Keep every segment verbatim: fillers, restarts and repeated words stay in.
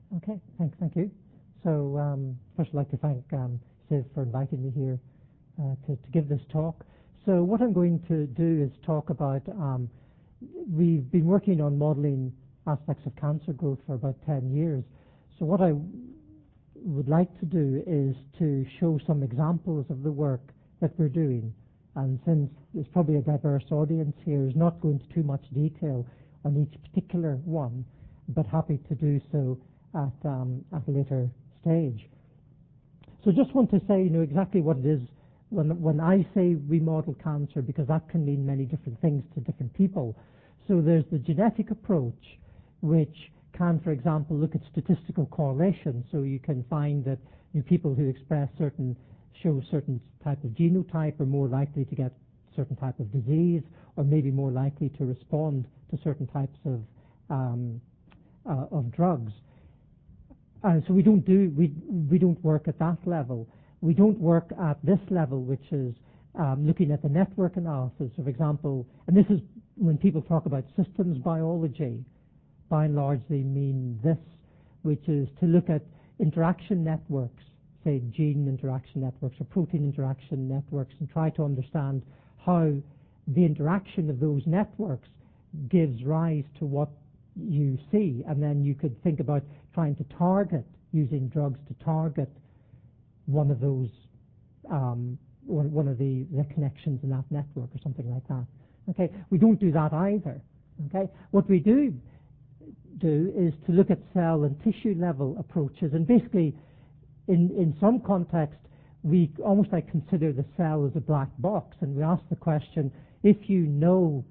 Okay, thank, thank you. So um, first I'd like to thank um, Siv for inviting me here uh, to, to give this talk. So what I'm going to do is talk about, um, we've been working on modeling aspects of cancer growth for about ten years. So what I would like to do is to show some examples of the work that we're doing. And since there's probably a diverse audience here, is not going into too much detail on each particular one, but happy to do so at, um, at a later stage. So just want to say, you know, exactly what it is when, when I say we model cancer, because that can mean many different things to different people. So there's the genetic approach, which can, for example, look at statistical correlation. So you can find that you know, people who express certain, show certain type of genotype are more likely to get certain type of disease, or maybe more likely to respond to certain types of, um, uh, of drugs. Uh, so we don't do we we don't work at that level. We don't work at this level, which is um, looking at the network analysis. So for example, and this is when people talk about systems biology, by and large they mean this, which is to look at interaction networks, say gene interaction networks or protein interaction networks, and try to understand how the interaction of those networks gives rise to what you see, and then you could think about trying to target, using drugs to target one of those, um, one, one of the, the connections in that network or something like that. Okay, we don't do that either. Okay, what we do do is to look at cell and tissue level approaches, and basically, in in some context, we almost like consider the cell as a black box, and we ask the question: if you know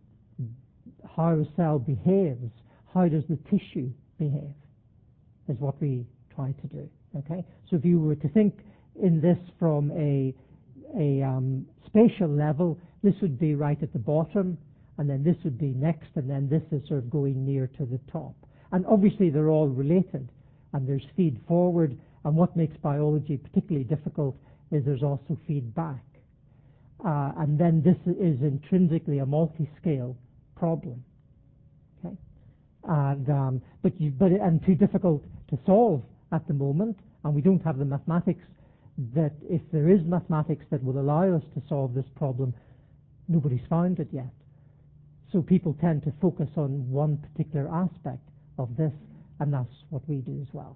how a cell behaves, how does the tissue behave, is what we try to do. Okay, so if you were to think in this from a, a um, spatial level, this would be right at the bottom, and then this would be next, and then this is sort of going near to the top. And obviously they're all related, and there's feed forward, and what makes biology particularly difficult is there's also feedback. Uh, and then this is intrinsically a multi-scale problem. Okay, and um, but you, but and too difficult to solve at the moment, and we don't have the mathematics that, if there is mathematics that will allow us to solve this problem, nobody's found it yet. So people tend to focus on one particular aspect of this, and that's what we do as well.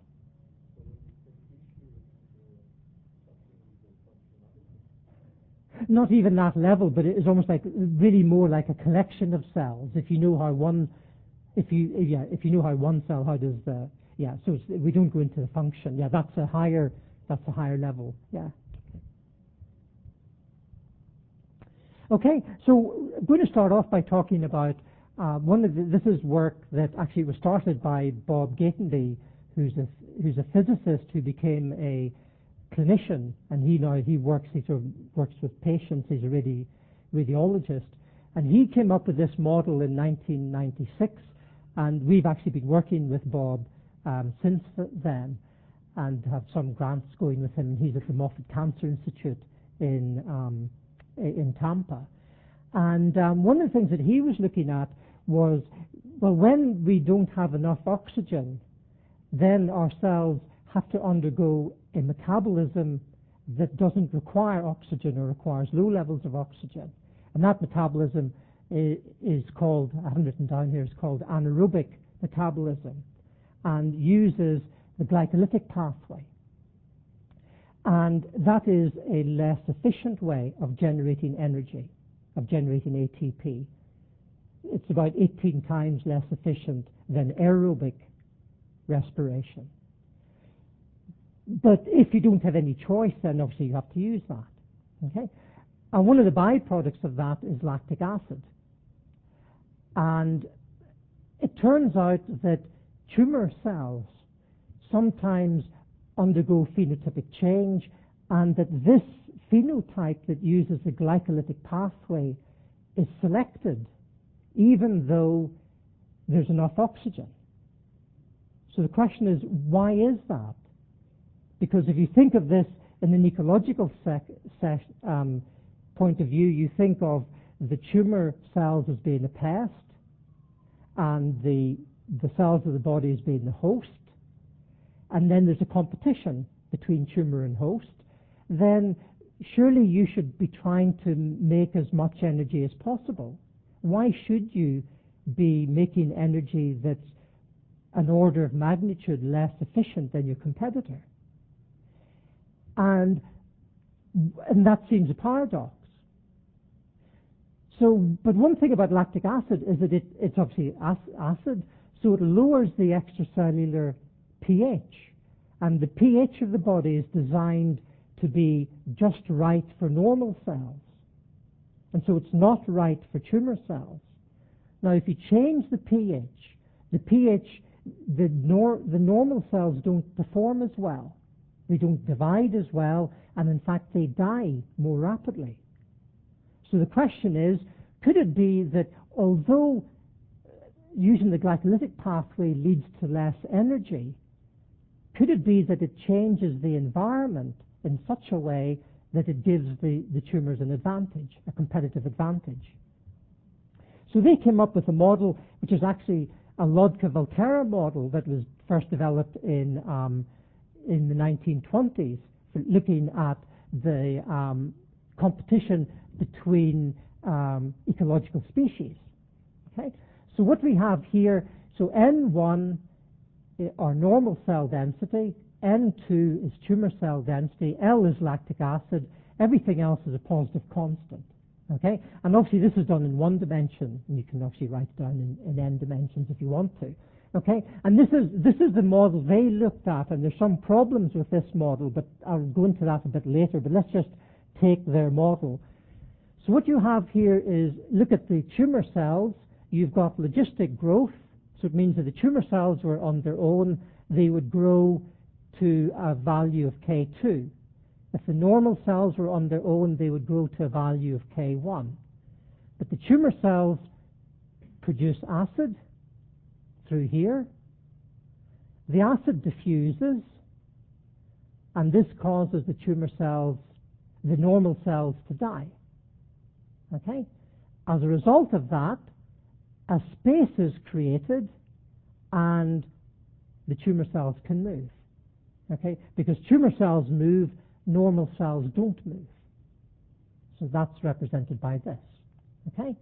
Not even that level, but it is almost like really more like a collection of cells. If you know how one, if you yeah, if you know how one cell, how does the yeah? So it's, we don't go into the function. Yeah, that's a higher that's a higher level. Yeah. Okay, so I'm going to start off by talking about uh, one of the, this is work that actually was started by Bob Gatenby, who's a who's a physicist who became a clinician, and he now he works he sort of works with patients. He's a radi, radiologist, and he came up with this model in nineteen ninety-six, and we've actually been working with Bob um, since then, and have some grants going with him. He's at the Moffitt Cancer Institute in um, in Tampa, and um, one of the things that he was looking at was, well, when we don't have enough oxygen, then our cells have to undergo a metabolism that doesn't require oxygen or requires low levels of oxygen. And that metabolism is, is called, I haven't written down here, it's called anaerobic metabolism, and uses the glycolytic pathway. And that is a less efficient way of generating energy, of generating A T P. It's about eighteen times less efficient than aerobic respiration. But if you don't have any choice, then obviously you have to use that. Okay? And one of the byproducts of that is lactic acid. And it turns out that tumor cells sometimes undergo phenotypic change, and that this phenotype that uses the glycolytic pathway is selected even though there's enough oxygen. So the question is, why is that? Because if you think of this in an ecological sec, sec, um, point of view, you think of the tumor cells as being a pest, and the, the cells of the body as being the host. and then there's a competition between tumor and host, then surely you should be trying to make as much energy as possible. Why should you be making energy that's an order of magnitude less efficient than your competitor? And, and that seems a paradox. So, but one thing about lactic acid is that it, it's obviously acid, so it lowers the extracellular pH. And the pH of the body is designed to be just right for normal cells. And so it's not right for tumor cells. Now, if you change the pH, the pH, the, nor, the normal cells don't perform as well. They don't divide as well, and in fact, they die more rapidly. So the question is, could it be that although using the glycolytic pathway leads to less energy, could it be that it changes the environment in such a way that it gives the, the tumors an advantage, a competitive advantage? So they came up with a model which is actually a Lodka-Volterra model that was first developed in, um, in the nineteen twenties, for looking at the um, competition between um, ecological species. Okay? So what we have here, so N one are normal cell density, N two is tumor cell density, L is lactic acid, everything else is a positive constant. Okay? And obviously this is done in one dimension, and you can obviously write it down in, in n dimensions if you want to. Okay? And this is, this is the model they looked at, and there's some problems with this model, but I'll go into that a bit later, but let's just take their model. So what you have here is, look at the tumor cells, you've got logistic growth, so it means that the tumor cells were on their own, they would grow to a value of K two. If the normal cells were on their own, they would grow to a value of K one. But the tumor cells produce acid through here. The acid diffuses, and this causes the tumor cells, the normal cells, to die. Okay? As a result of that, a space is created, and the tumor cells can move. Okay? Because tumor cells move, normal cells don't move. So that's represented by this. Okay?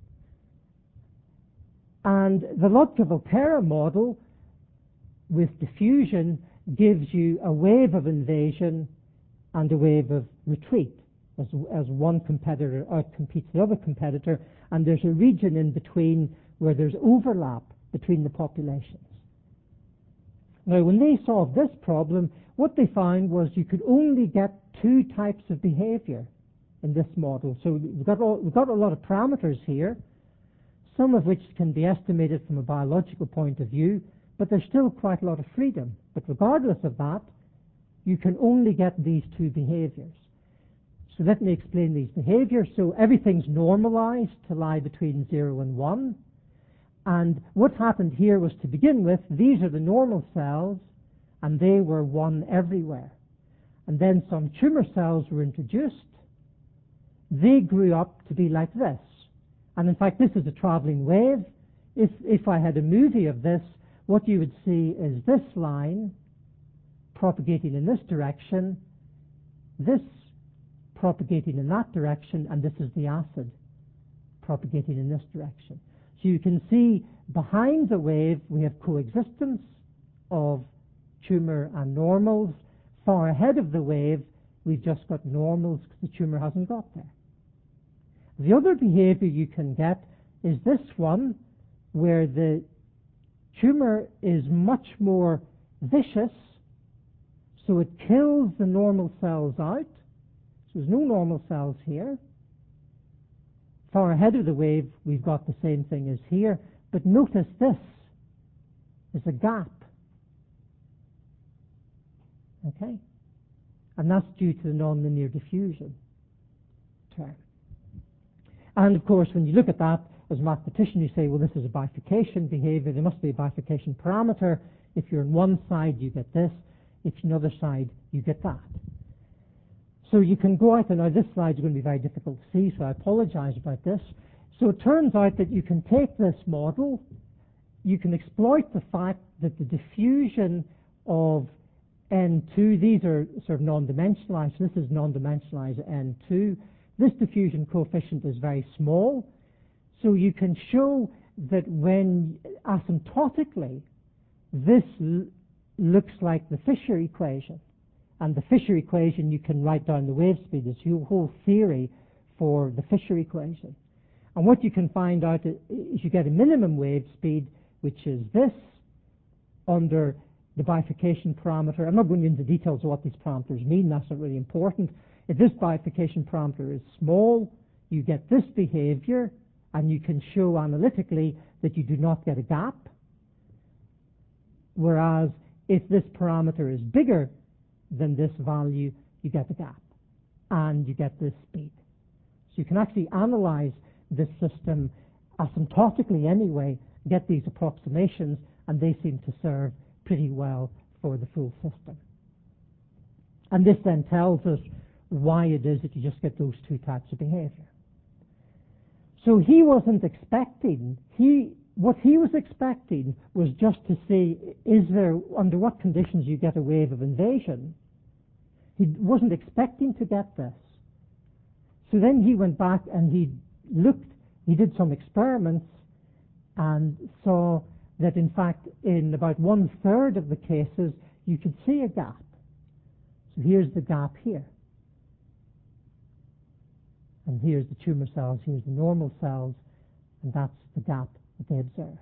And the Lodka-Volterra model with diffusion gives you a wave of invasion and a wave of retreat as, as one competitor outcompetes the other competitor, and there's a region in between where there's overlap between the populations. Now, when they solved this problem, what they found was you could only get two types of behavior in this model. So we've got, all, we've got a lot of parameters here, some of which can be estimated from a biological point of view, but there's still quite a lot of freedom. But regardless of that, you can only get these two behaviors. So let me explain these behaviors. So everything's normalized to lie between zero and one. And what happened here was, to begin with, these are the normal cells, and they were one everywhere. And then some tumor cells were introduced. They grew up to be like this. And in fact, this is a traveling wave. If, if I had a movie of this, what you would see is this line propagating in this direction, this propagating in that direction, and this is the acid propagating in this direction. So you can see behind the wave we have coexistence of tumor and normals. Far ahead of the wave we've just got normals because the tumor hasn't got there. The other behavior you can get is this one, where the tumor is much more vicious, so it kills the normal cells out. So there's no normal cells here. Far ahead of the wave, we've got the same thing as here, but notice this is a gap. Okay? And that's due to the nonlinear diffusion term. And of course, when you look at that, as a mathematician, you say, well, this is a bifurcation behavior. There must be a bifurcation parameter. If you're on one side, you get this. If you're on the other side, you get that. So you can go out, and now this slide is going to be very difficult to see, so I apologize about this. So it turns out that you can take this model, you can exploit the fact that the diffusion of N two, these are sort of non-dimensionalized. This is non-dimensionalized N two. This diffusion coefficient is very small. So you can show that when asymptotically, this l looks like the Fisher equation. And the Fisher equation, you can write down the wave speed. There's a whole theory for the Fisher equation. And what you can find out is you get a minimum wave speed, which is this, under the bifurcation parameter. I'm not going into details of what these parameters mean. That's not really important. If this bifurcation parameter is small, you get this behavior, and you can show analytically that you do not get a gap. Whereas if this parameter is bigger than this value, you get a gap, and you get this speed. So you can actually analyze this system asymptotically anyway, get these approximations, and they seem to serve pretty well for the full system. And this then tells us why it is that you just get those two types of behavior. So he wasn't expecting, he, what he was expecting was just to see, is there, under what conditions you get a wave of invasion. He wasn't expecting to get this. So then he went back and he looked, he did some experiments and saw that in fact in about one third of the cases you could see a gap. So here's the gap here. And here's the tumor cells, here's the normal cells, and that's the gap that they observed.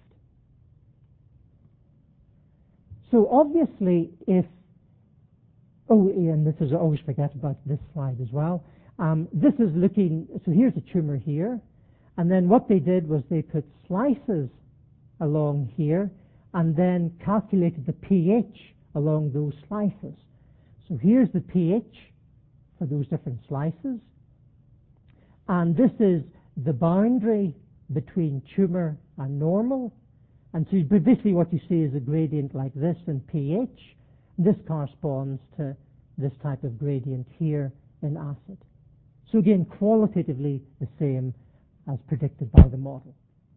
So obviously if, oh, and this is, I always forget about this slide as well. Um, this is looking, so here's a tumor here, and then what they did was they put slices along here and then calculated the pH along those slices. So here's the pH for those different slices, and this is the boundary between tumor and normal. And so basically what you see is a gradient like this in pH. This corresponds to this type of gradient here in acid. So again, qualitatively the same as predicted by the model.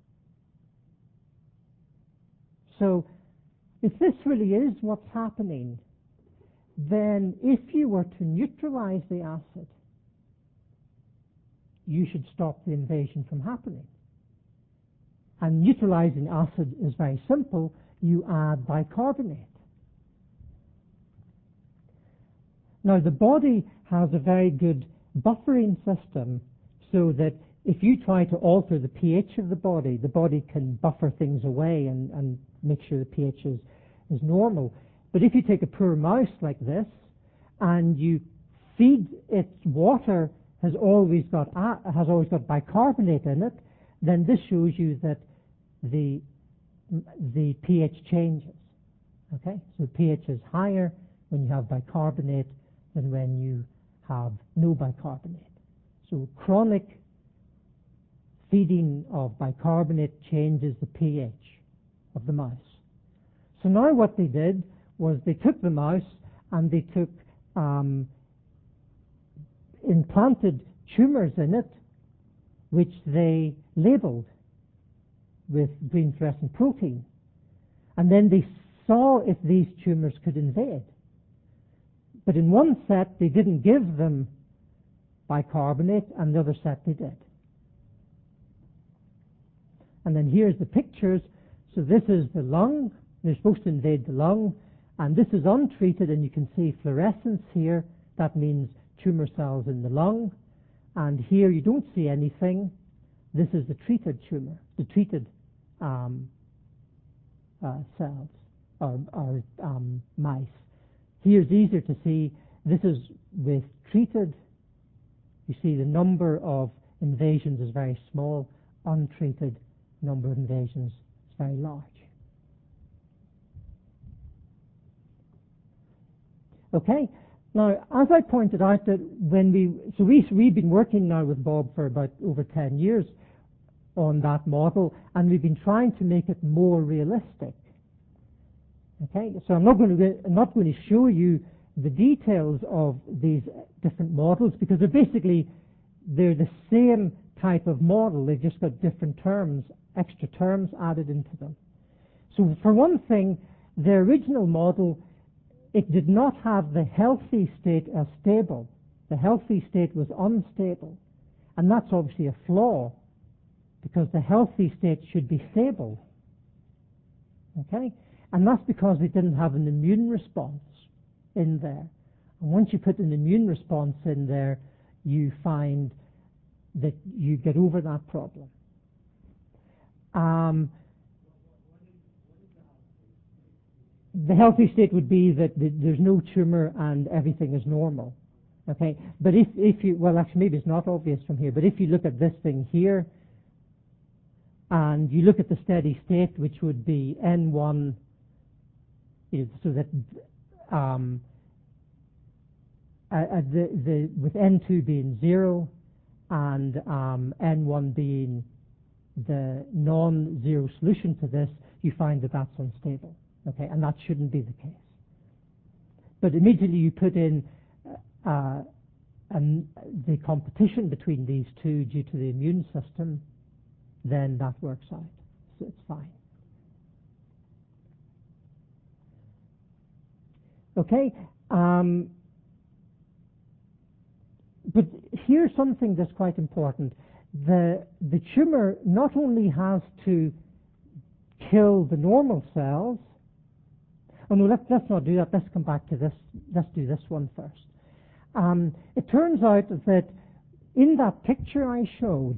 So if this really is what's happening, then if you were to neutralize the acid, you should stop the invasion from happening. And neutralizing acid is very simple. You add bicarbonate. Now the body has a very good buffering system so that if you try to alter the pH of the body, the body can buffer things away and, and make sure the pH is, is normal. But if you take a poor mouse like this and you feed it water has always got uh, has always got bicarbonate in it, then this shows you that the the pH changes. Okay, so pH is higher when you have bicarbonate than when you have no bicarbonate. So chronic feeding of bicarbonate changes the pH of the mouse. So now what they did was they took the mouse and they took um, implanted tumors in it, which they labeled with green fluorescent protein. And then they saw if these tumors could invade. But in one set, they didn't give them bicarbonate, and the other set they did. And then here's the pictures. So this is the lung. They're supposed to invade the lung. And this is untreated, and you can see fluorescence here. That means tumor cells in the lung. And here you don't see anything. This is the treated tumor, the treated um, uh, cells or, or um, mice. Here's easier to see. This is with treated. You see the number of invasions is very small. Untreated number of invasions is very large. Okay. Now, as I pointed out, that when we so we we've been working now with Bob for about over ten years on that model, and we've been trying to make it more realistic. Okay, so I'm not going to I'm not going to show you the details of these different models because they're basically they're the same type of model. They've just got different terms, extra terms added into them. So for one thing, the original model it did not have the healthy state as stable. The healthy state was unstable. And that's obviously a flaw, because the healthy state should be stable. Okay? And that's because it didn't have an immune response in there. And once you put an immune response in there, you find that you get over that problem. Um, the healthy state would be that the, there's no tumor and everything is normal. Okay? But if, if you, well actually maybe it's not obvious from here, but if you look at this thing here, and you look at the steady state, which would be N one, you know, so that um, uh, uh, the, the, with N two being zero and um, N one being the non-zero solution to this, you find that that's unstable. Okay, and that shouldn't be the case. But immediately you put in uh, and the competition between these two due to the immune system, then that works out. So it's fine. Okay, um, but here's something that's quite important. The, the tumor not only has to kill the normal cells. Oh no, let's, let's not do that. Let's come back to this. Let's do this one first. Um, it turns out that in that picture I showed,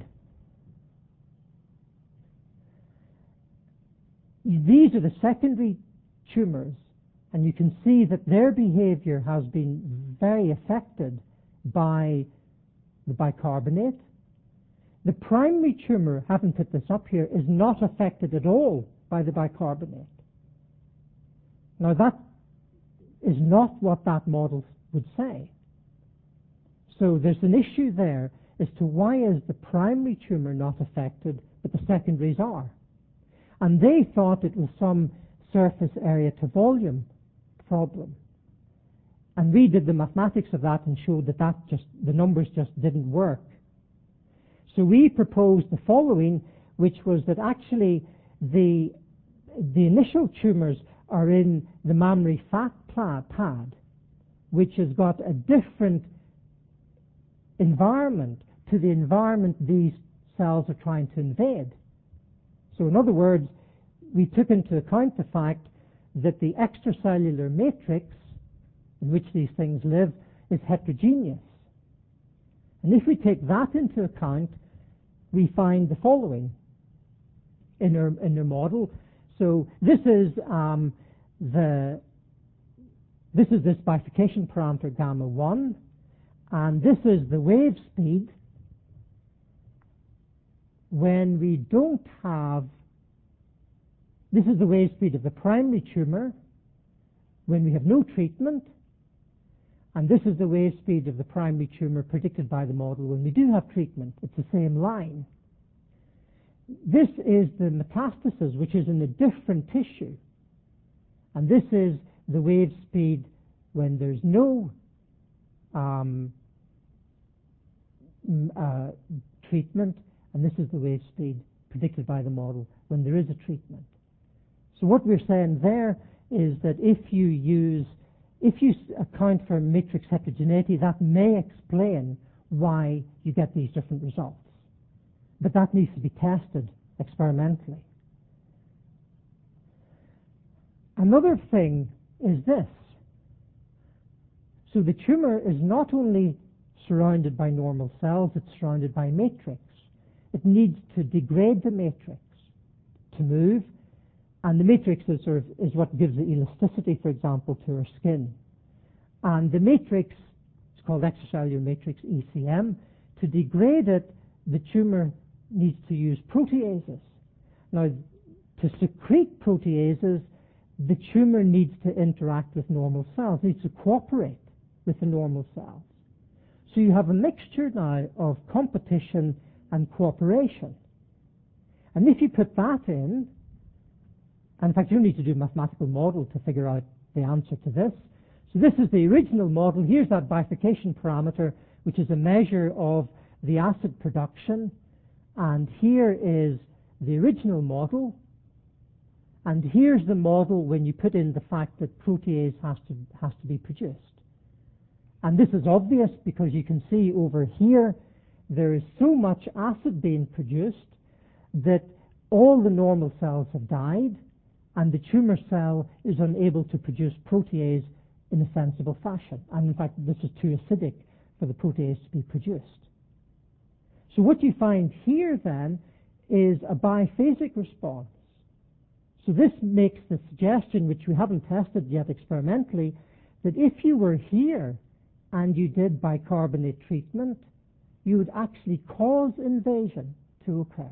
these are the secondary tumors, and you can see that their behavior has been very affected by the bicarbonate. The primary tumor, haven't put this up here, is not affected at all by the bicarbonate. Now that is not what that model would say. So there's an issue there as to why is the primary tumor not affected, but the secondaries are. And they thought it was some surface area to volume problem. And we did the mathematics of that and showed that, that just, the numbers just didn't work. So we proposed the following, which was that actually the, the initial tumors are in the mammary fat pad, which has got a different environment to the environment these cells are trying to invade. So in other words, we took into account the fact that the extracellular matrix in which these things live is heterogeneous. And if we take that into account, we find the following in our, in our model. So this is um, the this is this bifurcation parameter gamma one, and this is the wave speed when we don't have. This is the wave speed of the primary tumor when we have no treatment, and this is the wave speed of the primary tumor predicted by the model when we do have treatment. It's the same line. This is the metastasis, which is in a different tissue. And this is the wave speed when there's no um, uh, treatment, and this is the wave speed predicted by the model when there is a treatment. So what we're saying there is that if you use, if you account for matrix heterogeneity, that may explain why you get these different results. But that needs to be tested experimentally. Another thing is this. So the tumor is not only surrounded by normal cells, it's surrounded by matrix. It needs to degrade the matrix to move, and the matrix is, sort of, is what gives the elasticity, for example, to our skin. And the matrix, it's called extracellular matrix, E C M. To degrade it, the tumor needs to use proteases. Now, to secrete proteases, the tumor needs to interact with normal cells, needs to cooperate with the normal cells. So you have a mixture now of competition and cooperation. And if you put that in, and in fact you don't need to do a mathematical model to figure out the answer to this. So this is the original model. Here's that bifurcation parameter, which is a measure of the acid production. And here is the original model. And here's the model when you put in the fact that protease has to, has to be produced. And this is obvious because you can see over here there is so much acid being produced that all the normal cells have died and the tumor cell is unable to produce protease in a sensible fashion. And in fact, this is too acidic for the protease to be produced. So what you find here then is a biphasic response. So this makes the suggestion, which we haven't tested yet experimentally, that if you were here and you did bicarbonate treatment, you would actually cause invasion to occur.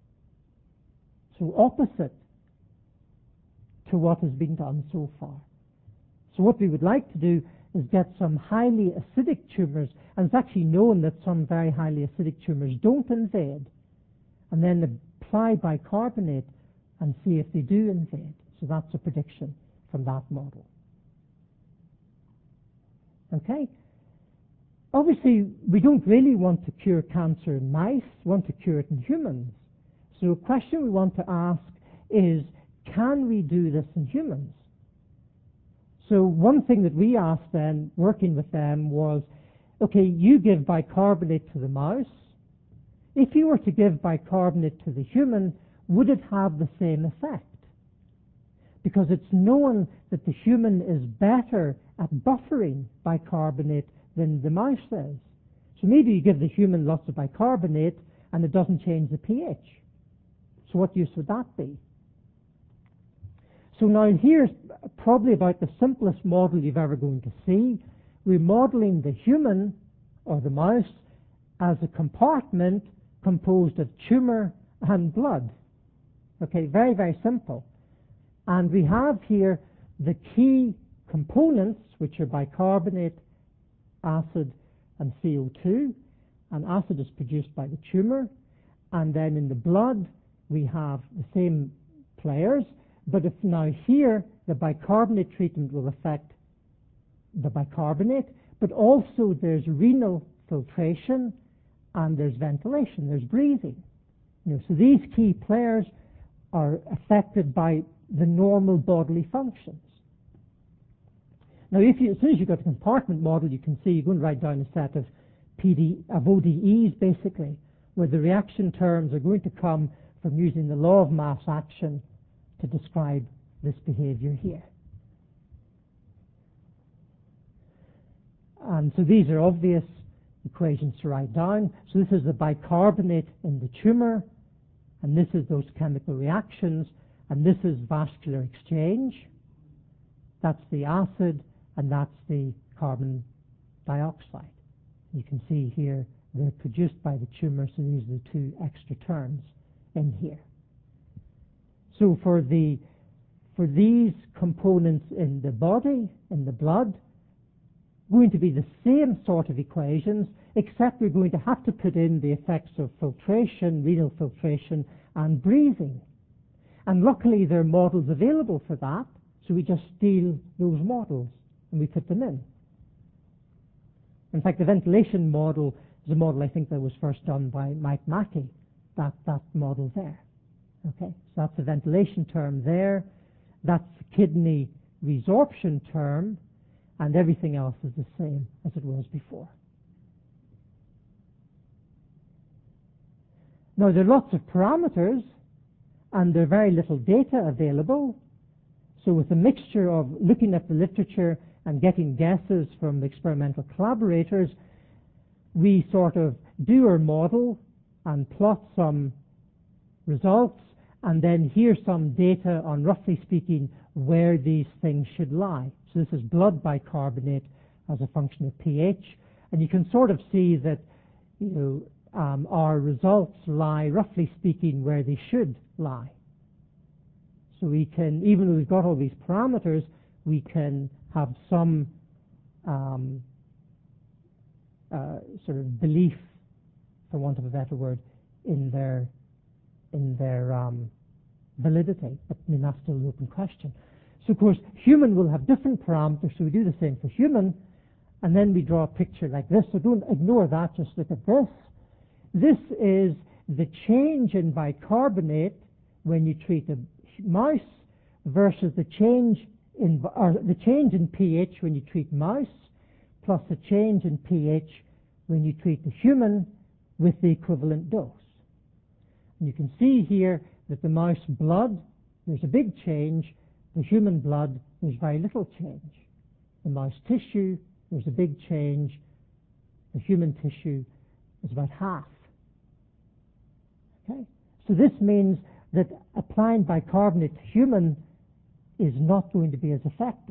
So opposite to what has been done so far. So what we would like to do is get some highly acidic tumors, and it's actually known that some very highly acidic tumors don't invade, and then apply bicarbonate and see if they do invade. So that's a prediction from that model. Okay? Obviously, we don't really want to cure cancer in mice, we want to cure it in humans. So a question we want to ask is, can we do this in humans? So one thing that we asked then, working with them, was, okay, you give bicarbonate to the mouse. If you were to give bicarbonate to the human, would it have the same effect? Because it's known that the human is better at buffering bicarbonate than the mouse is. So maybe you give the human lots of bicarbonate and it doesn't change the pH. So what use would that be? So now here's probably about the simplest model you've ever going to see. We're modeling the human, or the mouse, as a compartment composed of tumor and blood. Okay, very, very simple. And we have here the key components, which are bicarbonate, acid, and C O two. And acid is produced by the tumor. And then in the blood, we have the same players. But if now here, the bicarbonate treatment will affect the bicarbonate, but also there's renal filtration and there's ventilation, there's breathing. You know, so these key players are affected by the normal bodily functions. Now, if you, as soon as you've got a compartment model, you can see you're going to write down a set of P D, of O D Es, basically, where the reaction terms are going to come from using the law of mass action to describe this behavior here. And so these are obvious equations to write down. So this is the bicarbonate in the tumor, and this is those chemical reactions, and this is vascular exchange. That's the acid, and that's the carbon dioxide. You can see here they're produced by the tumor, so these are the two extra terms in here. So for the for these components in the body, in the blood, going to be the same sort of equations, except we're going to have to put in the effects of filtration, renal filtration, and breathing. And luckily there are models available for that, so we just steal those models and we put them in. In fact, the ventilation model is a model I think that was first done by Mike Mackey, that, that model there. Okay, so that's the ventilation term there, that's the kidney resorption term, and everything else is the same as it was before. Now there are lots of parameters, and there's very little data available, so with a mixture of looking at the literature and getting guesses from the experimental collaborators, we sort of do our model and plot some results, and then here's some data on, roughly speaking, where these things should lie. So this is blood bicarbonate as a function of pH, and you can sort of see that, you know, um, our results lie, roughly speaking, where they should lie. So we can, even though we've got all these parameters, we can have some um, uh, sort of belief, for want of a better word, in their in their um, validity. But I mean, that's still an open question. So of course, human will have different parameters, so we do the same for human, and then we draw a picture like this. So don't ignore that, just look at this. This is the change in bicarbonate when you treat a mouse versus the change in, or the change in pH when you treat mouse plus the change in pH when you treat the human with the equivalent dose. And you can see here that the mouse blood, there's a big change. The human blood, there's very little change. The mouse tissue, there's a big change. The human tissue is about half. Okay? So this means that applying bicarbonate to human is not going to be as effective.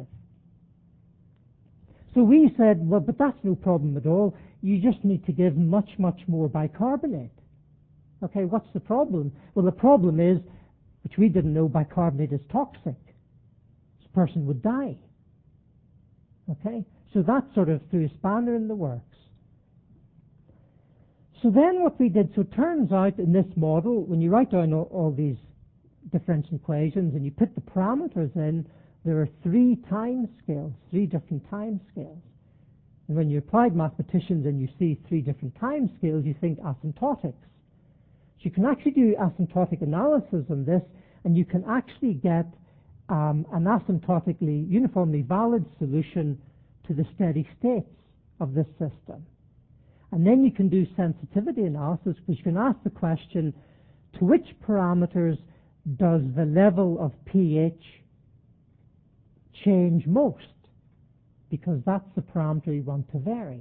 So we said, well, but that's no problem at all. You just need to give much, much more bicarbonate. Okay, what's the problem? Well, the problem is, which we didn't know, bicarbonate is toxic. This person would die. Okay, so that sort of threw a spanner in the works. So then what we did, so it turns out in this model, when you write down all, all these differential equations and you put the parameters in, there are three time scales, three different time scales. And when you're applied mathematicians and you see three different time scales, you think asymptotics. So you can actually do asymptotic analysis on this, and you can actually get um, an asymptotically, uniformly valid solution to the steady states of this system. And then you can do sensitivity analysis, because you can ask the question, to which parameters does the level of pH change most? Because that's the parameter you want to vary.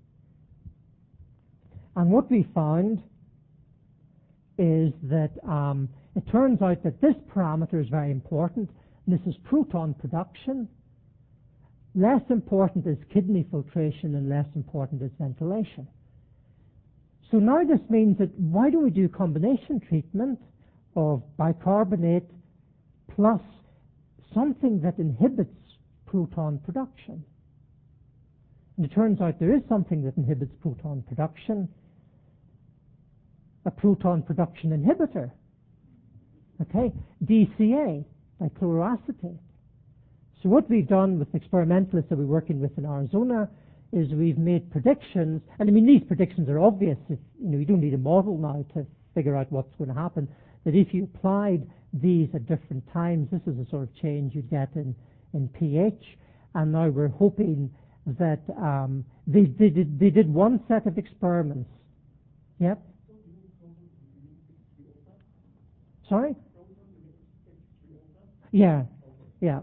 And what we found is that um, it turns out that this parameter is very important. This is proton production. Less important is kidney filtration, and less important is ventilation. So now this means that why do we do combination treatment of bicarbonate plus something that inhibits proton production? And it turns out there is something that inhibits proton production, a proton production inhibitor, okay, D C A, dichloroacetate. So what we've done with experimentalists that we're working with in Arizona is we've made predictions, and I mean these predictions are obvious. If, you know, you don't need a model now to figure out what's going to happen. That if you applied these at different times, this is the sort of change you'd get in, in pH. And now we're hoping that um, they, they, did, they did one set of experiments. Yep. Sorry? Yeah, yeah.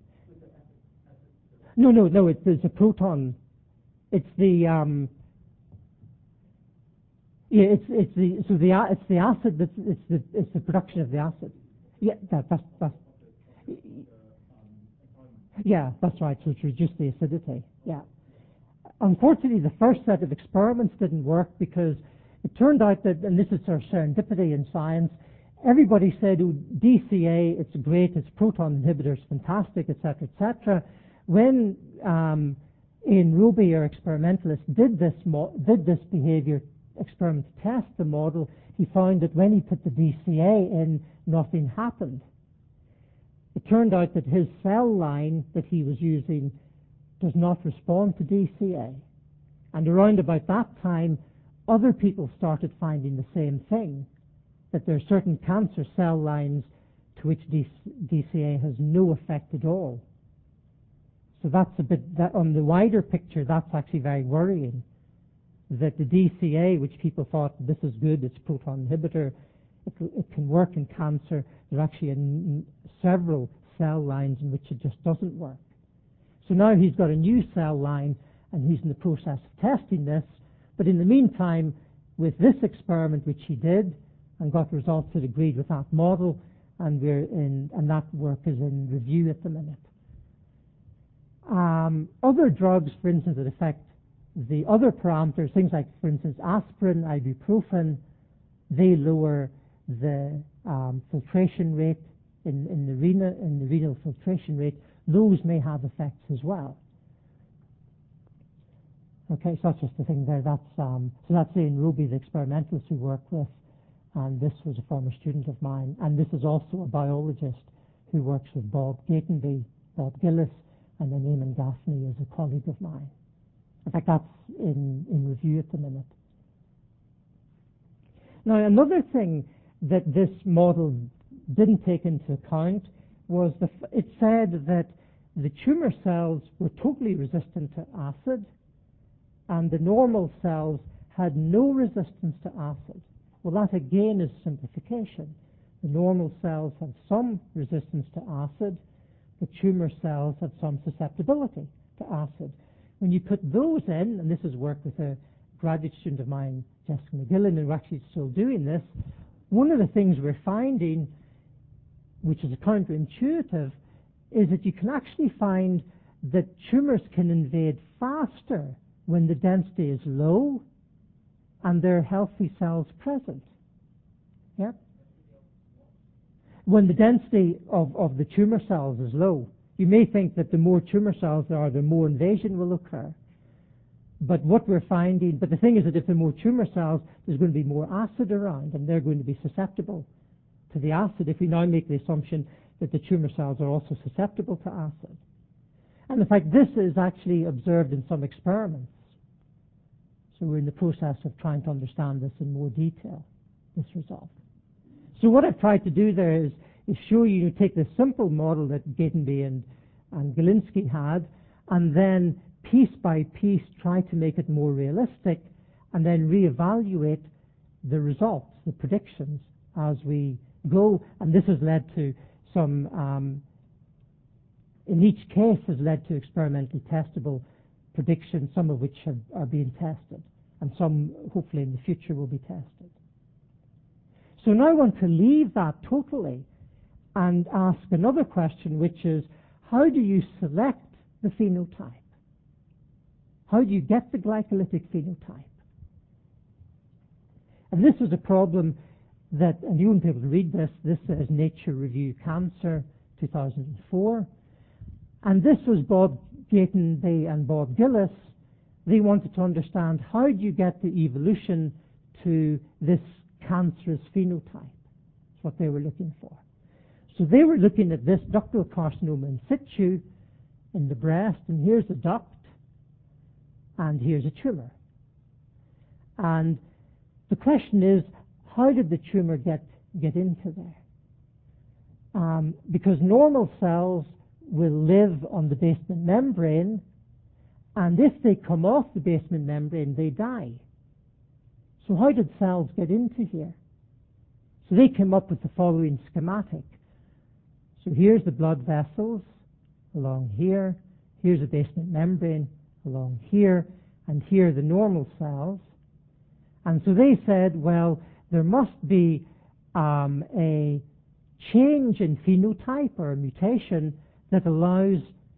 No, no, no, it's, it's a proton. It's the, um, yeah, it's, it's the, so the, it's the acid that's, it's the, it's the production of the acid. Yeah, that, that's, that's, yeah, that's right, so it's reduced the acidity, yeah. Unfortunately, the first set of experiments didn't work because it turned out that, and this is sort of serendipity in science, everybody said, oh, D C A, it's great, it's proton inhibitors, fantastic, et cetera, et cetera. When um, Ian Ruby, our experimentalist, did this, mo did this behavior experiment to test the model, he found that when he put the D C A in, nothing happened. It turned out that his cell line that he was using does not respond to D C A. And around about that time, other people started finding the same thing, that there are certain cancer cell lines to which D C A has no effect at all. So that's a bit, that on the wider picture, that's actually very worrying, that the D C A, which people thought this is good, it's a proton inhibitor, it, it can work in cancer, there are actually in several cell lines in which it just doesn't work. So now he's got a new cell line, and he's in the process of testing this, but in the meantime, with this experiment which he did, and got results that agreed with that model, and we're in, and that work is in review at the minute. Um, other drugs, for instance, that affect the other parameters, things like, for instance, aspirin, ibuprofen, they lower the um, filtration rate in, in, the renal, in the renal filtration rate. Those may have effects as well. Okay, so that's just the thing there. That's um, so that's Ian Ruby, the experimentalist we work with, and this was a former student of mine, and this is also a biologist who works with Bob Gatenby, Bob Gillis, and then Eamon Gaffney is a colleague of mine. In fact, that's in, in review at the minute. Now, another thing that this model didn't take into account was the f it said that the tumor cells were totally resistant to acid, and the normal cells had no resistance to acid. Well, that again is simplification. The normal cells have some resistance to acid. The tumor cells have some susceptibility to acid. When you put those in, and this is work with a graduate student of mine, Jessica McGillen, and we're actually still doing this, one of the things we're finding, which is counterintuitive, is that you can actually find that tumors can invade faster when the density is low and there are healthy cells present. Yep. When the density of, of the tumor cells is low, you may think that the more tumor cells there are, the more invasion will occur. But what we're finding, but the thing is that if there are more tumor cells, there's going to be more acid around, and they're going to be susceptible to the acid if we now make the assumption that the tumor cells are also susceptible to acid. And in fact, this is actually observed in some experiments. So we're in the process of trying to understand this in more detail, this result. So what I've tried to do there is, is show you, you take this simple model that Gatenby and, and Galinsky had, and then piece by piece try to make it more realistic, and then reevaluate the results, the predictions, as we go. And this has led to some, um, in each case has led to experimentally testable predictions, some of which have, are being tested, and some hopefully in the future will be tested. So now I want to leave that totally and ask another question, which is, how do you select the phenotype? How do you get the glycolytic phenotype? And this was a problem that, and you won't be able to read this, this is Nature Review Cancer, two thousand four. And this was Bob Gatenby and Bob Gillis. They wanted to understand, how do you get the evolution to this cancerous phenotype? That's what they were looking for. So they were looking at this ductal carcinoma in situ in the breast, and here's a duct, and here's a tumor. And the question is, how did the tumor get, get into there? Um, because normal cells will live on the basement membrane, and if they come off the basement membrane, they die. So how did cells get into here? So they came up with the following schematic. So here's the blood vessels along here, here's the basement membrane along here, and here are the normal cells. And so they said, well, there must be um, a change in phenotype or a mutation that allows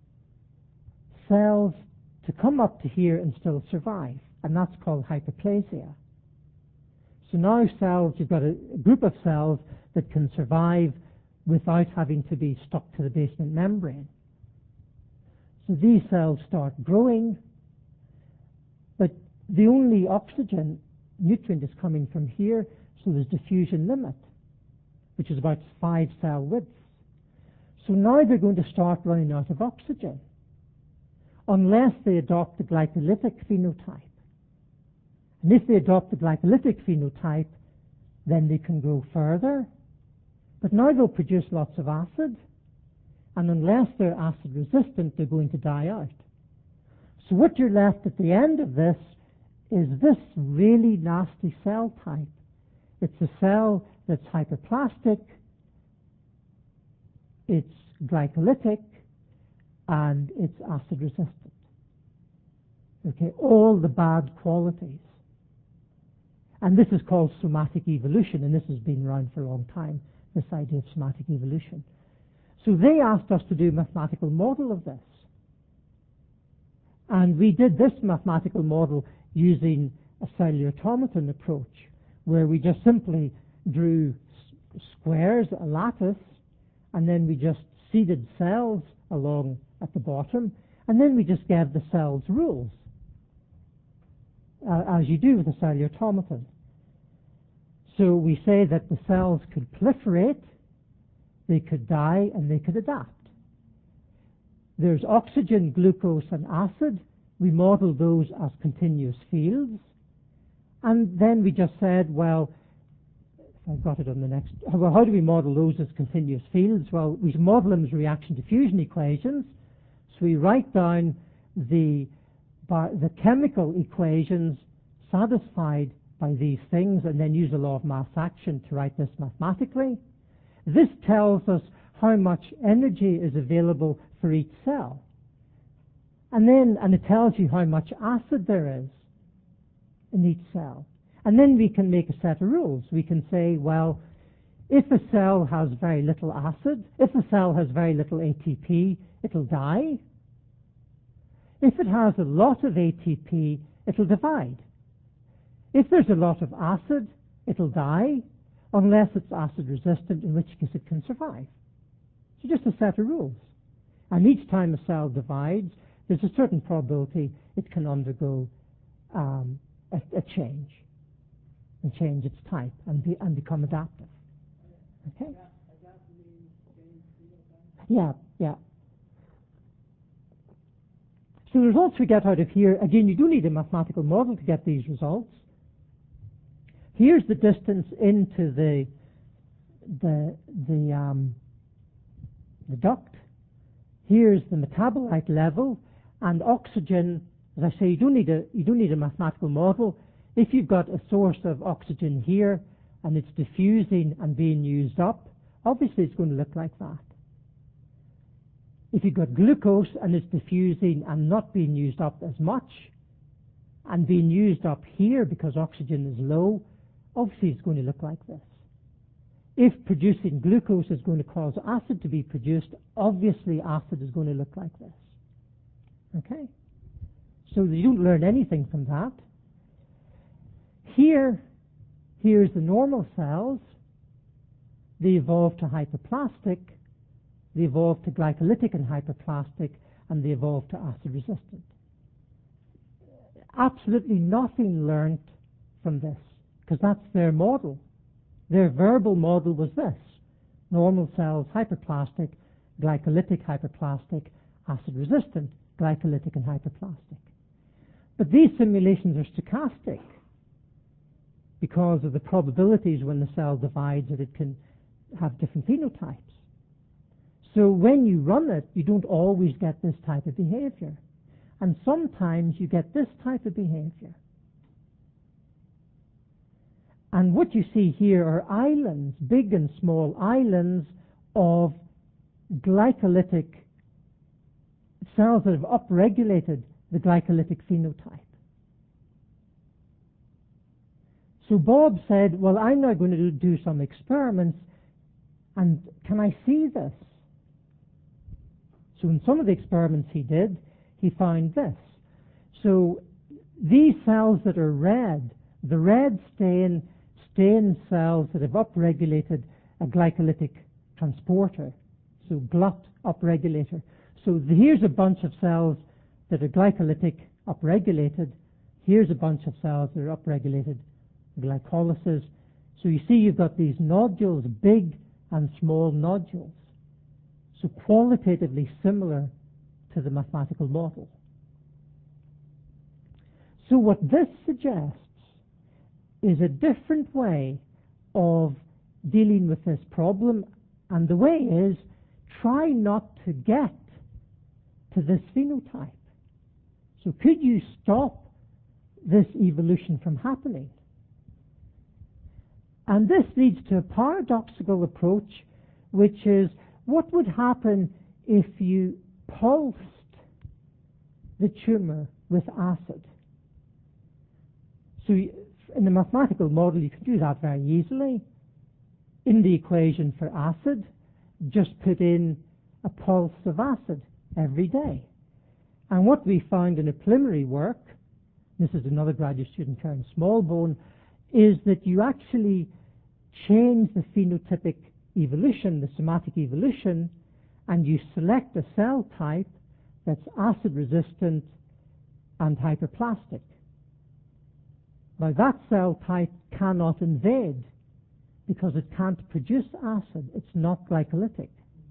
cells to come up to here and still survive, and that's called hyperplasia. So now cells, you've got a, a group of cells that can survive without having to be stuck to the basement membrane. So these cells start growing, but the only oxygen nutrient is coming from here, so there's diffusion limit, which is about five cell widths. So now they're going to start running out of oxygen, unless they adopt the glycolytic phenotype. And if they adopt the glycolytic phenotype, then they can grow further. But now they'll produce lots of acid, and unless they're acid resistant, they're going to die out. So what you're left at the end of this is this really nasty cell type. It's a cell that's hyperplastic, it's glycolytic, and it's acid resistant. Okay, all the bad qualities. And this is called somatic evolution, and this has been around for a long time, this idea of somatic evolution. So they asked us to do a mathematical model of this. And we did this mathematical model using a cellular automaton approach, where we just simply drew s squares, a lattice, and then we just seeded cells along at the bottom, and then we just gave the cells rules, uh, as you do with a cellular automaton. So we say that the cells could proliferate, they could die, and they could adapt. There's oxygen, glucose, and acid. We model those as continuous fields. And then we just said, well, I've got it on the next. Well, how do we model those as continuous fields? Well, we model them as reaction diffusion equations. So we write down the, by the chemical equations satisfied by these things and then use the law of mass action to write this mathematically. This tells us how much energy is available for each cell. And then, and it tells you how much acid there is in each cell. And then we can make a set of rules. We can say, well, if a cell has very little acid, if a cell has very little A T P, it'll die. If it has a lot of A T P, it'll divide. If there's a lot of acid, it'll die, unless it's acid resistant, in which case it can survive. So just a set of rules. And each time a cell divides, there's a certain probability it can undergo um, a, a change, and change its type, and, be, and become adaptive. Okay? Yeah, yeah. So the results we get out of here, again, you do need a mathematical model to get these results. Here's the distance into the the the um, the duct. Here's the metabolite level, and oxygen. As I say, you do need a you do need a mathematical model. If you've got a source of oxygen here and it's diffusing and being used up, obviously it's going to look like that. If you've got glucose and it's diffusing and not being used up as much, and being used up here because oxygen is low, obviously it's going to look like this. If producing glucose is going to cause acid to be produced, obviously acid is going to look like this. Okay? So you don't learn anything from that. Here, here's the normal cells. They evolve to hyperplastic, they evolve to glycolytic and hyperplastic, and they evolve to acid resistant. Absolutely nothing learnt from this, because that's their model. Their verbal model was this: normal cells, hyperplastic, glycolytic, hyperplastic, acid resistant, glycolytic and hyperplastic. But these simulations are stochastic because of the probabilities when the cell divides that it can have different phenotypes. So when you run it, you don't always get this type of behavior. And sometimes you get this type of behavior. And what you see here are islands, big and small islands of glycolytic cells that have upregulated the glycolytic phenotype. So Bob said, well, I'm now going to do, do some experiments, and can I see this? So in some of the experiments he did, he found this. So these cells that are red, the red stain, stain cells that have upregulated a glycolytic transporter, so glut upregulator. So the, here's a bunch of cells that are glycolytic upregulated. Here's a bunch of cells that are upregulated glycolysis. So you see you've got these nodules, big and small nodules. So qualitatively similar to the mathematical model. So what this suggests is a different way of dealing with this problem, and the way is try not to get to this phenotype. So could you stop this evolution from happening? And this leads to a paradoxical approach, which is what would happen if you pulsed the tumor with acid? So in the mathematical model, you can do that very easily. In the equation for acid, just put in a pulse of acid every day. And what we found in a preliminary work, this is another graduate student, Karen Smallbone, is that you actually change the phenotypic evolution, the somatic evolution, and you select a cell type that's acid resistant and hyperplastic. Now that cell type cannot invade because it can't produce acid. It's not glycolytic.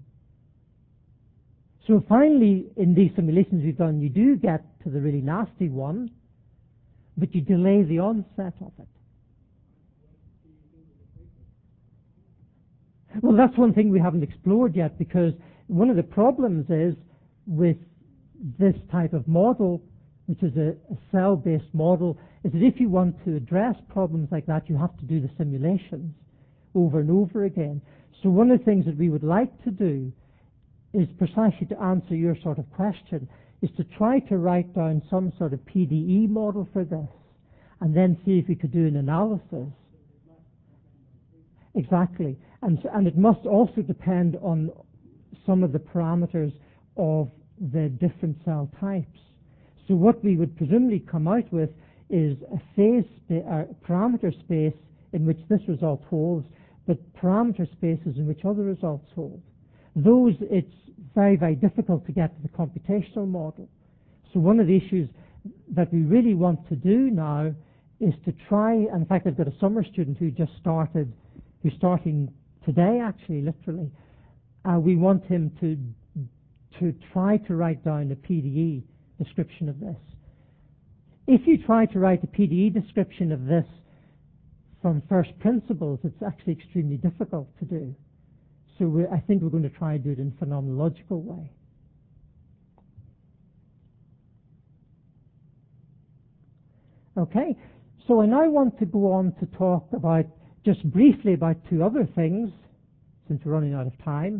So finally, in these simulations we've done, you do get to the really nasty one, but you delay the onset of it. Well, that's one thing we haven't explored yet, because one of the problems is with this type of model, which is a, a cell-based model, is that if you want to address problems like that, you have to do the simulations over and over again. So one of the things that we would like to do is precisely to answer your sort of question, is to try to write down some sort of P D E model for this, and then see if we could do an analysis. Exactly. And, and it must also depend on some of the parameters of the different cell types. So what we would presumably come out with is a phase spa- uh, parameter space in which this result holds, but parameter spaces in which other results hold. Those, it's very, very difficult to get to the computational model. So one of the issues that we really want to do now is to try, and in fact I've got a summer student who just started, who's starting today actually, literally. Uh, we want him to to try to write down a P D E description of this. If you try to write a P D E description of this from first principles, it's actually extremely difficult to do. So we, I think we're going to try and do it in a phenomenological way. Okay, so I now want to go on to talk about, just briefly about two other things, since we're running out of time.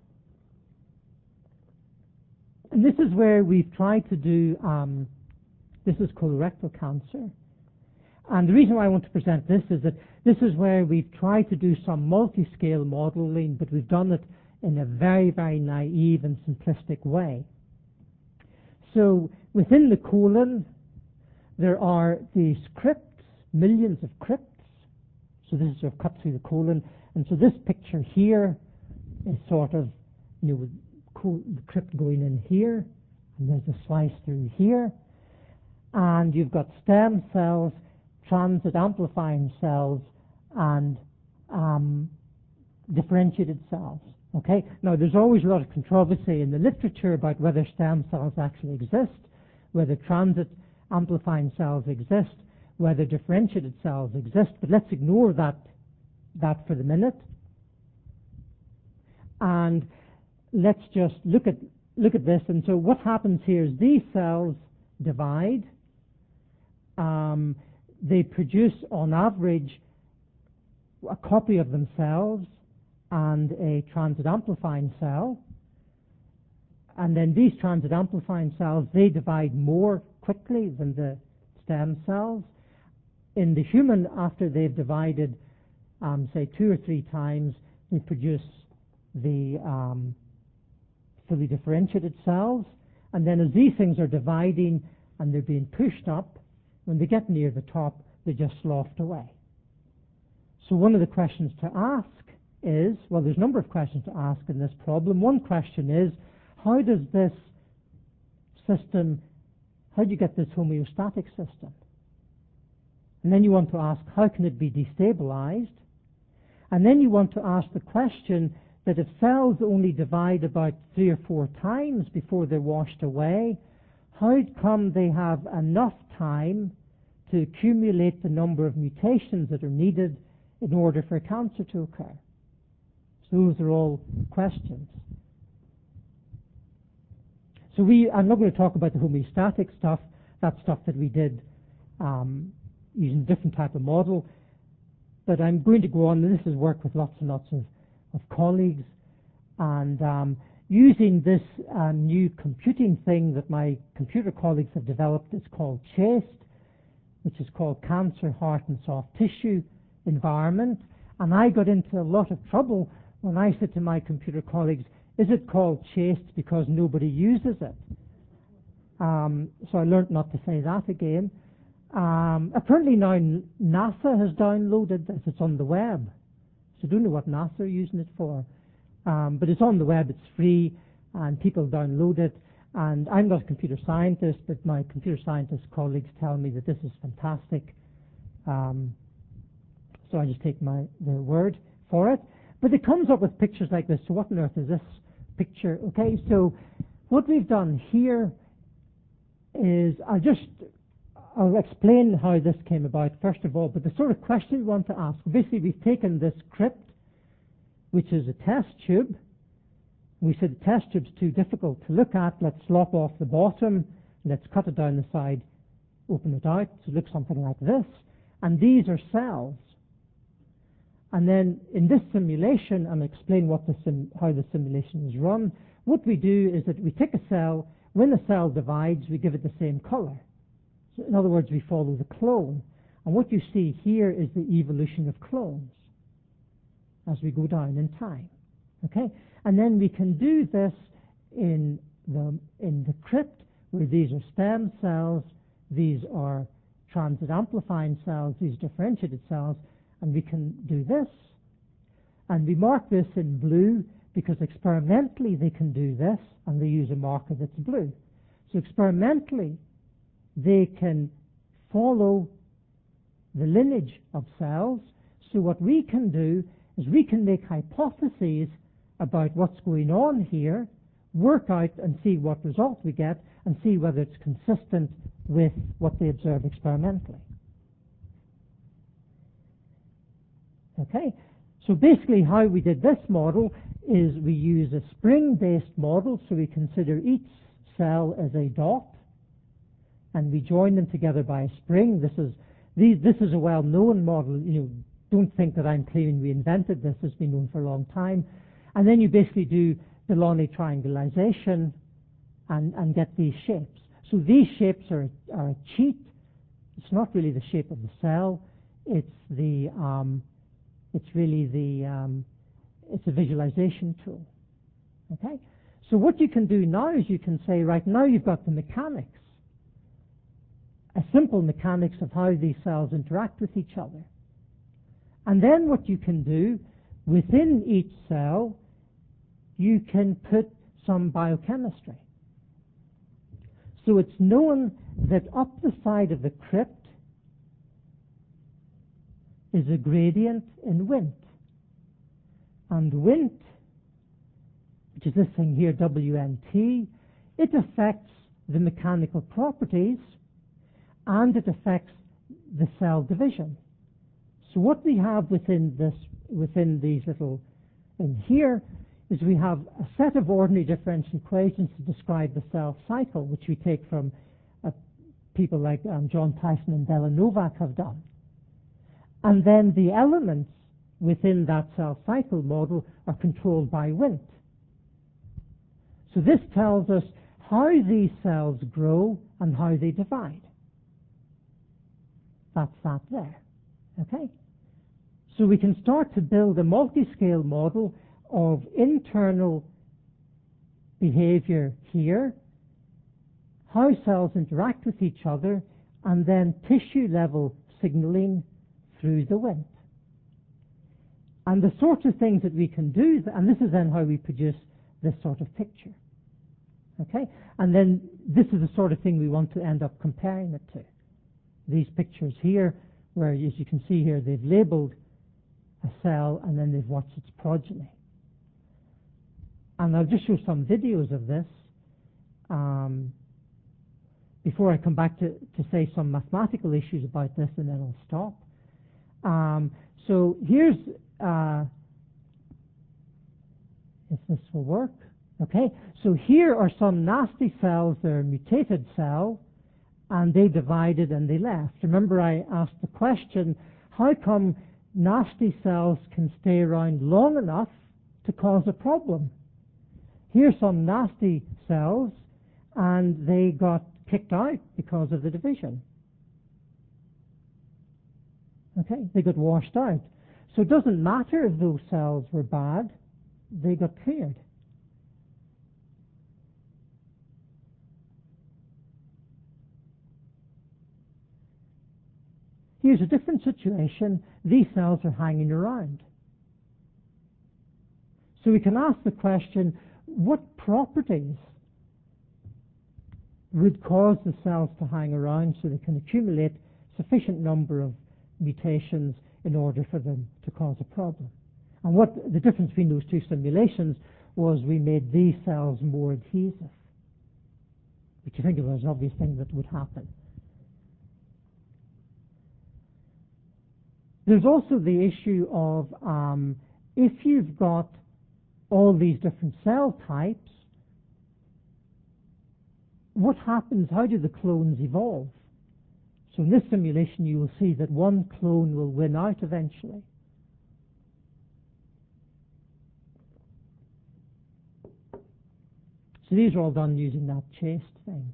And this is where we've tried to do, um, this is colorectal cancer. And the reason why I want to present this is that this is where we've tried to do some multi-scale modeling, but we've done it in a very, very naive and simplistic way. So within the colon, there are these crypts, millions of crypts. So this is sort of cut through the colon. And so this picture here is sort of, you know, the crypt going in here, and there's a slice through here. And you've got stem cells, transit amplifying cells, and um, differentiated cells. Okay? Now, there's always a lot of controversy in the literature about whether stem cells actually exist, whether transit amplifying cells exist, whether differentiated cells exist, but let's ignore that, that for the minute. And let's just look at, look at this. And so what happens here is these cells divide. Um, they produce, on average, a copy of themselves and a transit amplifying cell. And then these transit amplifying cells, they divide more quickly than the stem cells. In the human, after they've divided, um, say, two or three times, they produce the um, fully differentiated cells. And then as these things are dividing and they're being pushed up, when they get near the top, they just sloughed away. So one of the questions to ask is, well, there's a number of questions to ask in this problem. One question is, how does this system, how do you get this homeostatic system? And then you want to ask, how can it be destabilized? And then you want to ask the question that if cells only divide about three or four times before they're washed away, how come they have enough time to accumulate the number of mutations that are needed in order for cancer to occur? So those are all questions. So we, I'm not going to talk about the homeostatic stuff, that stuff that we did um, using a different type of model, but I'm going to go on, and this is work with lots and lots of, of colleagues, and um, using this uh, new computing thing that my computer colleagues have developed. It's called CHASTE, which is called Cancer, Heart and Soft Tissue Environment. And I got into a lot of trouble when I said to my computer colleagues, is it called CHASTE because nobody uses it? Um, so I learned not to say that again. Um, apparently now NASA has downloaded this. It's on the web. So I don't know what NASA are using it for. Um, but it's on the web, it's free, and people download it. And I'm not a computer scientist, but my computer scientist colleagues tell me that this is fantastic. Um, so I just take my their word for it. But it comes up with pictures like this. So what on earth is this picture? Okay, so what we've done here is, I'll just, I'll explain how this came about first of all, but the sort of question we want to ask, basically we've taken this crypt, which is a test tube. We said the test tube's too difficult to look at. Let's slop off the bottom. Let's cut it down the side, open it out. So it looks something like this. And these are cells. And then in this simulation, and I'll explain what the sim how the simulation is run, what we do is that we take a cell. When the cell divides, we give it the same color. So in other words, we follow the clone. And what you see here is the evolution of clones as we go down in time. Okay? And then we can do this in the, in the crypt, where these are stem cells, these are transit amplifying cells, these differentiated cells, and we can do this. And we mark this in blue because experimentally they can do this, and they use a marker that's blue. So experimentally, they can follow the lineage of cells. So what we can do is we can make hypotheses about what's going on here, work out and see what result we get, and see whether it's consistent with what they observe experimentally. Okay, so basically how we did this model is we use a spring-based model, so we consider each cell as a dot, and we join them together by a spring. This is these, this is a well-known model. You know, don't think that I'm claiming we invented this. It's been known for a long time. And then you basically do Delaunay triangulation and, and get these shapes. So these shapes are, are a cheat. It's not really the shape of the cell. It's the um, it's really the um, it's a visualization tool. Okay. So what you can do now is you can say, right now you've got the mechanics, a simple mechanics of how these cells interact with each other. And then what you can do within each cell, you can put some biochemistry. So it's known that up the side of the crypt is a gradient in Wnt. And Wnt, which is this thing here, W N T, it affects the mechanical properties and it affects the cell division. So what we have within this, within these little, in here, is we have a set of ordinary differential equations to describe the cell cycle, which we take from uh, people like um, John Tyson and Bela Novak have done. And then the elements within that cell cycle model are controlled by Wnt. So this tells us how these cells grow and how they divide. That's that there. Okay? So we can start to build a multi-scale model of internal behavior here, how cells interact with each other, and then tissue level signaling through the Wnt. And the sorts of things that we can do, and this is then how we produce this sort of picture. Okay? And then this is the sort of thing we want to end up comparing it to. These pictures here, where as you can see here, they've labeled a cell and then they've watched its progeny. And I'll just show some videos of this um, before I come back to, to say some mathematical issues about this, and then I'll stop. Um, so here's, uh, if this will work, okay? So here are some nasty cells. They're a mutated cell, and they divided and they left. Remember I asked the question, how come nasty cells can stay around long enough to cause a problem? Here's some nasty cells, and they got kicked out because of the division. Okay, they got washed out. So it doesn't matter if those cells were bad, they got cleared. Here's a different situation. These cells are hanging around. So we can ask the question, what properties would cause the cells to hang around so they can accumulate sufficient number of mutations in order for them to cause a problem? And what the difference between those two simulations was we made these cells more adhesive, which you think of as an obvious thing that would happen. There's also the issue of um, if you've got all these different cell types, what happens? How do the clones evolve? So in this simulation, you will see that one clone will win out eventually. So these are all done using that chased thing.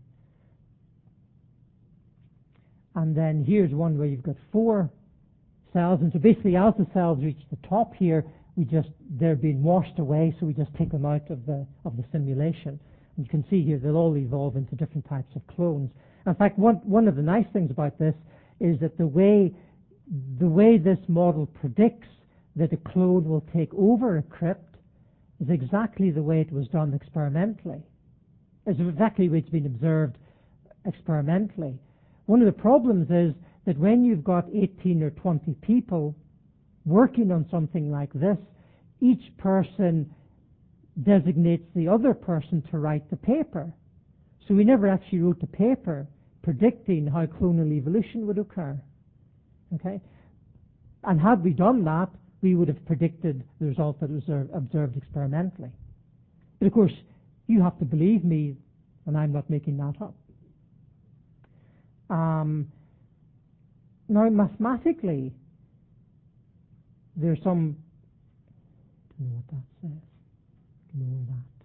And then here's one where you've got four cells. And so basically, as the cells reach the top here, we just they're being washed away, so we just take them out of the of the simulation. And you can see here they'll all evolve into different types of clones. In fact, one one of the nice things about this is that the way the way this model predicts that a clone will take over a crypt is exactly the way it was done experimentally. It's exactly the way it's been observed experimentally. One of the problems is that when you've got eighteen or twenty people working on something like this, each person designates the other person to write the paper. So we never actually wrote the paper predicting how clonal evolution would occur. Okay? And had we done that, we would have predicted the result that was observed experimentally. But of course, you have to believe me, and I'm not making that up. Um, now, mathematically, there's some, I don't know what that says, ignore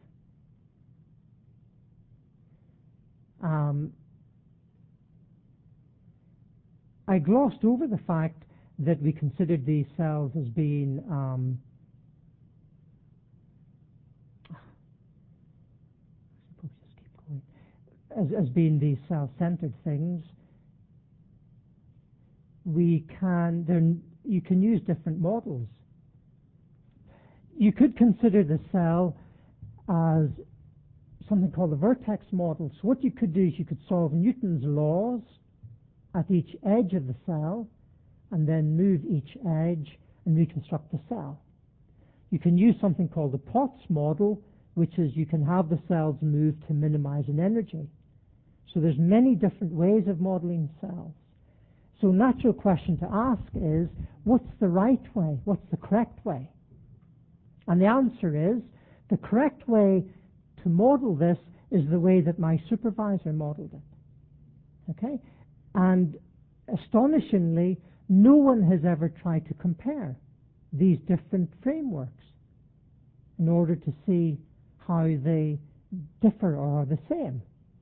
that. Um, I glossed over the fact that we considered these cells as being um, I suppose just keep going, as, as being these cell-centered things. We can then you can use different models. You could consider the cell as something called the vertex model. So what you could do is you could solve Newton's laws at each edge of the cell, and then move each edge and reconstruct the cell. You can use something called the Potts model, which is you can have the cells move to minimize an energy. So there's many different ways of modeling cells. So a natural question to ask is, what's the right way? What's the correct way? And the answer is, the correct way to model this is the way that my supervisor modeled it. Okay? And astonishingly, no one has ever tried to compare these different frameworks in order to see how they differ or are the same.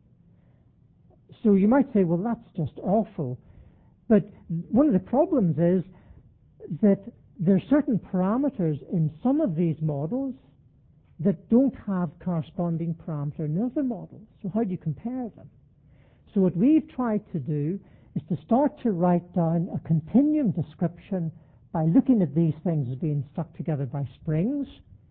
So you might say, well, that's just awful. But one of the problems is that there are certain parameters in some of these models that don't have corresponding parameter in other models. So how do you compare them? So what we've tried to do is to start to write down a continuum description by looking at these things as being stuck together by springs.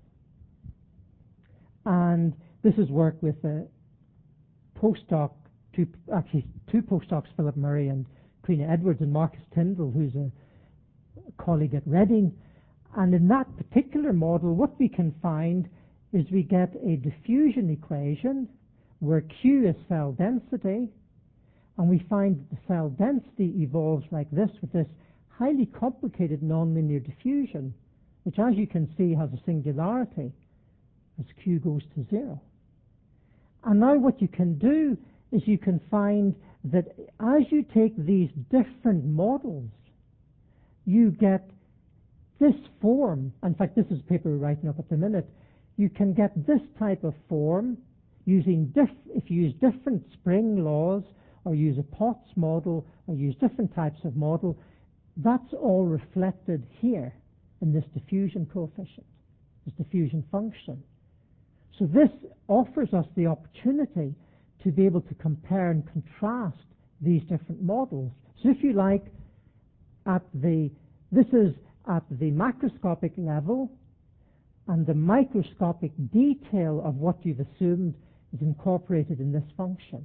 And this is work with a postdoc, two, actually two postdocs, Philip Murray and Karina Edwards, and Marcus Tyndall, who's a colleague at Reading. And in that particular model, what we can find is we get a diffusion equation where Q is cell density, and we find that the cell density evolves like this with this highly complicated nonlinear diffusion, which, as you can see, has a singularity as Q goes to zero. And now what you can do is you can find that as you take these different models, you get this form. In fact, this is a paper we're writing up at the minute. You can get this type of form using diff if you use different spring laws, or use a Potts model, or use different types of model. That's all reflected here in this diffusion coefficient, this diffusion function. So this offers us the opportunity to be able to compare and contrast these different models. So if you like, at the this is at the macroscopic level, and the microscopic detail of what you've assumed is incorporated in this function.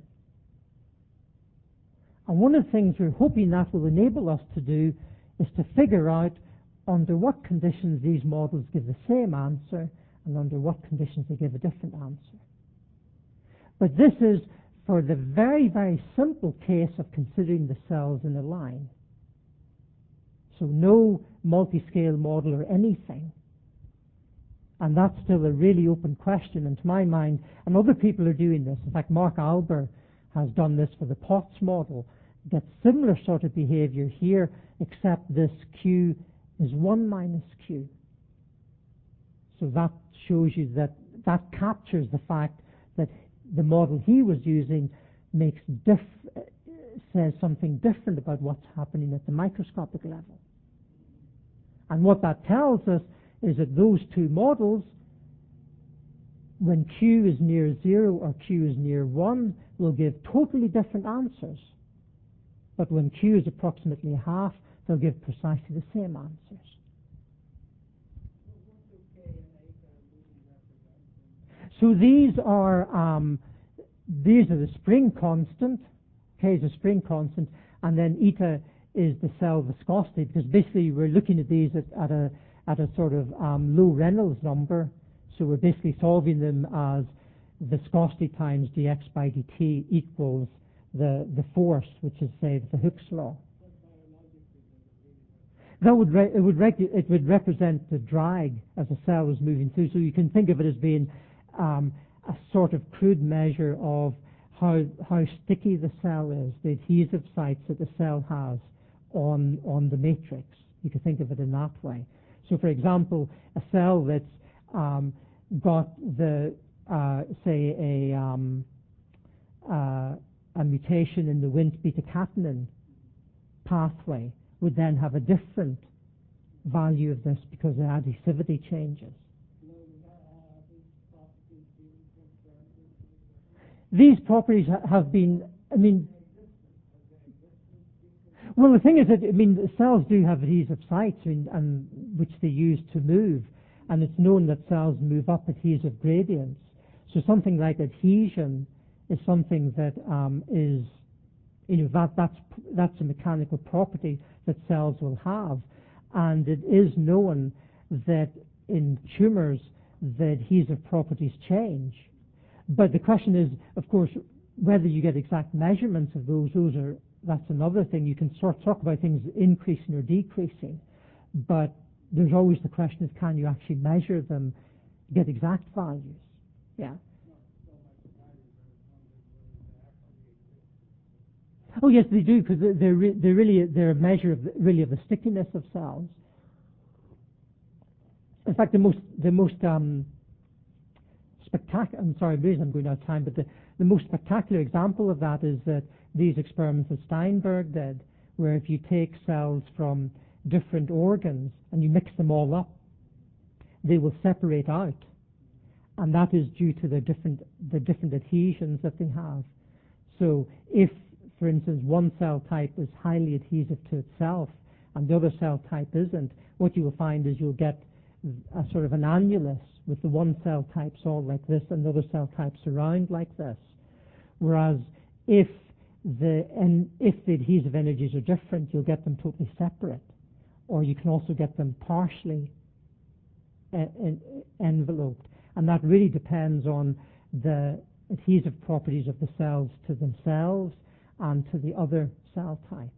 And one of the things we're hoping that will enable us to do is to figure out under what conditions these models give the same answer and under what conditions they give a different answer. But this is for the very, very simple case of considering the cells in a line. So no multi-scale model or anything. And that's still a really open question. And to my mind, and other people are doing this. In fact, Mark Alber has done this for the Potts model. Gets similar sort of behavior here, except this Q is one minus Q. So that shows you that that captures the fact that the model he was using makes diff says something different about what's happening at the microscopic level. And what that tells us is that those two models, when Q is near zero or Q is near one, will give totally different answers. But when Q is approximately half, they'll give precisely the same answers. So these are um, these are the spring constant. K is a spring constant, and then eta is the cell viscosity, because basically we're looking at these at, at a at a sort of um, low Reynolds number. So we're basically solving them as viscosity times dx by dt equals the the force, which is, say, the Hooke's law. That would re it would reg it would represent the drag as the cell is moving through. So you can think of it as being um, a sort of crude measure of how how sticky the cell is, the adhesive sites that the cell has on on the matrix. You could think of it in that way. So, for example, a cell that's um, got the uh, say a um, uh, a mutation in the Wnt beta-catenin pathway would then have a different value of this because the adhesivity changes. These properties ha have been, I mean, well, the thing is that, I mean, the cells do have adhesive sites, I mean, and which they use to move, and it's known that cells move up adhesive gradients. So something like adhesion is something that um, is, you know, that, that's, that's a mechanical property that cells will have. And it is known that in tumors, the adhesive properties change. But the question is, of course, whether you get exact measurements of those, those are, that's another thing. You can sort of talk about things increasing or decreasing, but there's always the question of, can you actually measure them, get exact values? Yeah. Oh yes, they do, because they're re they're really they're a measure of the, really of the stickiness of cells. In fact, the most the most um, spectacular. I'm sorry, maybe I'm going out of time, but the the most spectacular example of that is that these experiments that Steinberg did, where if you take cells from different organs and you mix them all up, they will separate out, and that is due to the different the different adhesions that they have. So if, for instance, one cell type is highly adhesive to itself and the other cell type isn't, what you will find is you'll get a sort of an annulus with the one cell types all like this and the other cell types around like this. Whereas if the, and if the adhesive energies are different, you'll get them totally separate. Or you can also get them partially en enveloped. And that really depends on the adhesive properties of the cells to themselves and to the other cell type.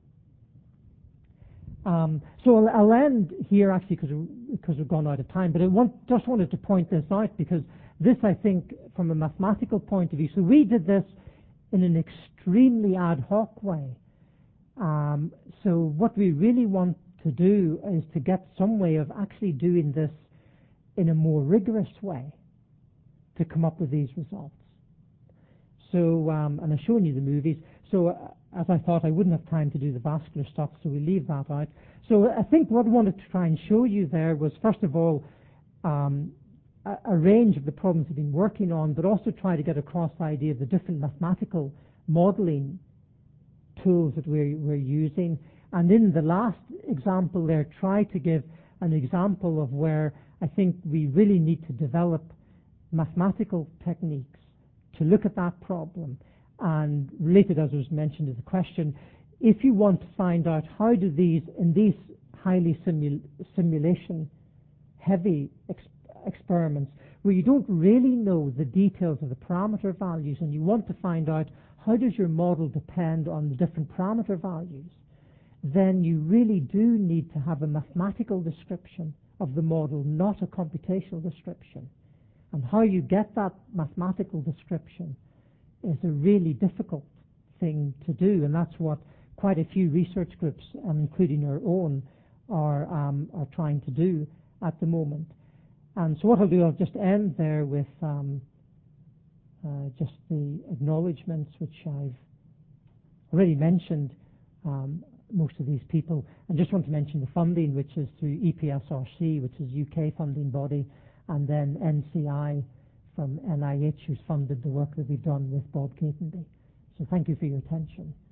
Um, so I'll, I'll end here actually because because we've gone out of time, but I want, just wanted to point this out because this, I think, from a mathematical point of view, so we did this in an extremely ad hoc way. Um, so what we really want to do is to get some way of actually doing this in a more rigorous way to come up with these results. So, um, and I've shown you the movies. So, uh, as I thought, I wouldn't have time to do the vascular stuff, so we leave that out. So, I think what I wanted to try and show you there was, first of all, um, a, a range of the problems we've been working on, but also try to get across the idea of the different mathematical modeling tools that we're, we're using. And in the last example there, try to give an example of where I think we really need to develop mathematical techniques to look at that problem. And related, as was mentioned, is the question, if you want to find out how do these, in these highly simul simulation heavy ex experiments, where you don't really know the details of the parameter values, and you want to find out how does your model depend on the different parameter values, then you really do need to have a mathematical description of the model, not a computational description. And how you get that mathematical description is a really difficult thing to do, and that's what quite a few research groups, um, including our own, are, um, are trying to do at the moment. And so what I'll do, I'll just end there with um, uh, just the acknowledgements, which I've already mentioned, um, most of these people. I just want to mention the funding, which is through E P S R C, which is U K funding body, and then N C I from N I H, who's funded the work that we've done with Bob Catenby. So thank you for your attention.